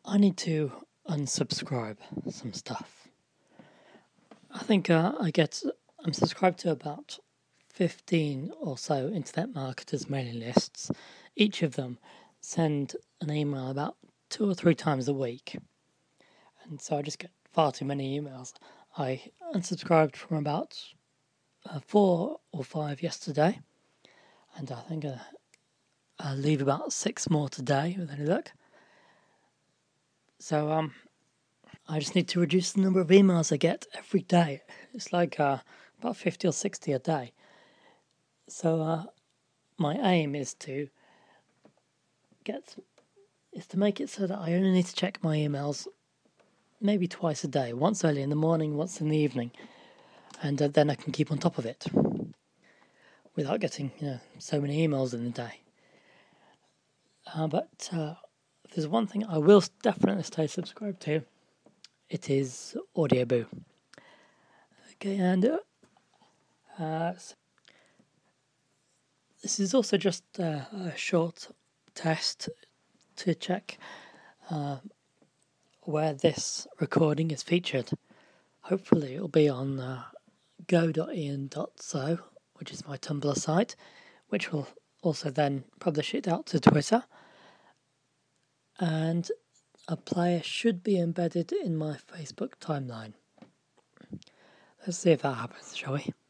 I need to unsubscribe some stuff. I think I'm subscribed to about 15 or so internet marketers' mailing lists. Each of them send an email about 2 or 3 times a week. And so I just get far too many emails. I unsubscribed from about 4 or 5 yesterday. And I think I'll leave about 6 more today with any luck. So I just need to reduce the number of emails I get every day. It's like about 50 or 60 a day. So my aim is to make it so that I only need to check my emails maybe twice a day, once early in the morning, once in the evening, and then I can keep on top of it without getting so many emails in the day. But if there's one thing I will definitely stay subscribed to, it is Audioboo. Okay, and so this is also just a short test to check where this recording is featured. Hopefully it'll be on go.ian.so, which is my Tumblr site, which will also then publish it out to Twitter. And a player should be embedded in my Facebook timeline. Let's see if that happens, shall we?